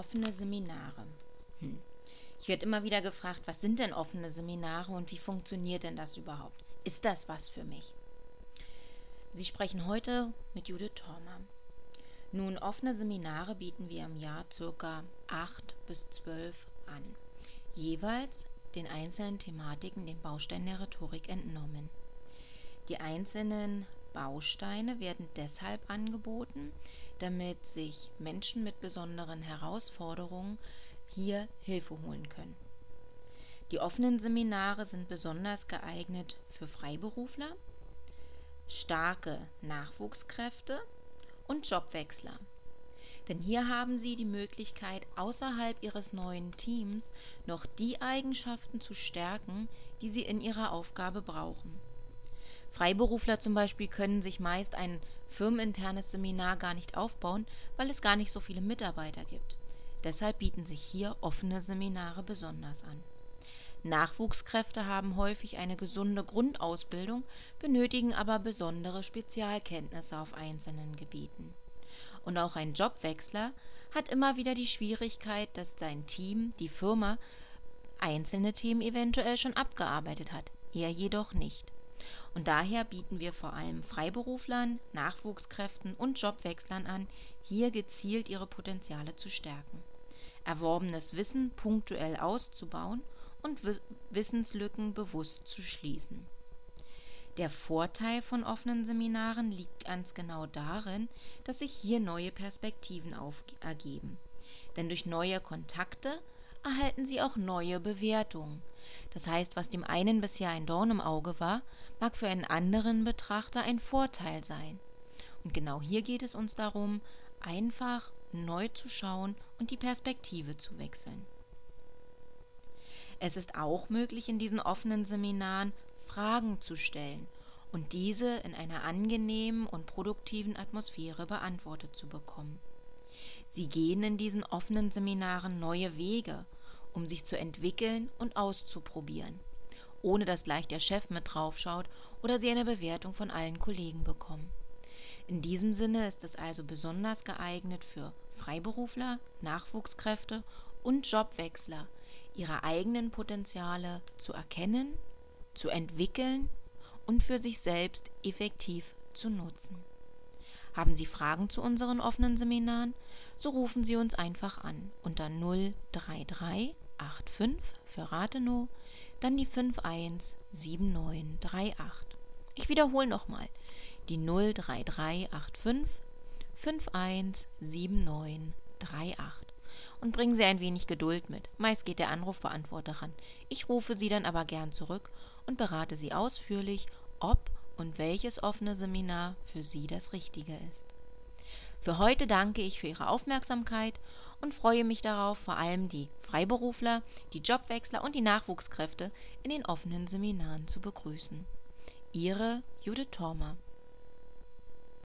Offene Seminare. Ich werde immer wieder gefragt, was sind denn offene Seminare und wie funktioniert denn das überhaupt? Ist das was für mich? Sie sprechen heute mit Judith Thormer. Nun, offene Seminare bieten wir im Jahr ca. 8 bis 12 an. Jeweils den einzelnen Thematiken, den Bausteinen der Rhetorik entnommen. Die einzelnen Bausteine werden deshalb angeboten, damit sich Menschen mit besonderen Herausforderungen hier Hilfe holen können. Die offenen Seminare sind besonders geeignet für Freiberufler, starke Nachwuchskräfte und Jobwechsler. Denn hier haben Sie die Möglichkeit, außerhalb Ihres neuen Teams noch die Eigenschaften zu stärken, die Sie in Ihrer Aufgabe brauchen. Freiberufler zum Beispiel können sich meist ein firmeninternes Seminar gar nicht aufbauen, weil es gar nicht so viele Mitarbeiter gibt. Deshalb bieten sich hier offene Seminare besonders an. Nachwuchskräfte haben häufig eine gesunde Grundausbildung, benötigen aber besondere Spezialkenntnisse auf einzelnen Gebieten. Und auch ein Jobwechsler hat immer wieder die Schwierigkeit, dass sein Team, die Firma, einzelne Themen eventuell schon abgearbeitet hat, er jedoch nicht. Und daher bieten wir vor allem Freiberuflern, Nachwuchskräften und Jobwechslern an, hier gezielt ihre Potenziale zu stärken, erworbenes Wissen punktuell auszubauen und Wissenslücken bewusst zu schließen. Der Vorteil von offenen Seminaren liegt ganz genau darin, dass sich hier neue Perspektiven ergeben. Denn durch neue Kontakte erhalten Sie auch neue Bewertungen. Das heißt, was dem einen bisher ein Dorn im Auge war, mag für einen anderen Betrachter ein Vorteil sein. Und genau hier geht es uns darum, einfach neu zu schauen und die Perspektive zu wechseln. Es ist auch möglich, in diesen offenen Seminaren Fragen zu stellen und diese in einer angenehmen und produktiven Atmosphäre beantwortet zu bekommen. Sie gehen in diesen offenen Seminaren neue Wege, um sich zu entwickeln und auszuprobieren, ohne dass gleich der Chef mit draufschaut oder Sie eine Bewertung von allen Kollegen bekommen. In diesem Sinne ist es also besonders geeignet für Freiberufler, Nachwuchskräfte und Jobwechsler, ihre eigenen Potenziale zu erkennen, zu entwickeln und für sich selbst effektiv zu nutzen. Haben Sie Fragen zu unseren offenen Seminaren? So rufen Sie uns einfach an unter 033 85 für Rathenow, dann die 517938. Ich wiederhole nochmal, die 033 85 517938. Und bringen Sie ein wenig Geduld mit. Meist geht der Anrufbeantworter ran. Ich rufe Sie dann aber gern zurück und berate Sie ausführlich, ob und welches offene Seminar für Sie das Richtige ist. Für heute danke ich für Ihre Aufmerksamkeit und freue mich darauf, vor allem die Freiberufler, die Jobwechsler und die Nachwuchskräfte in den offenen Seminaren zu begrüßen. Ihre Judith Thormer.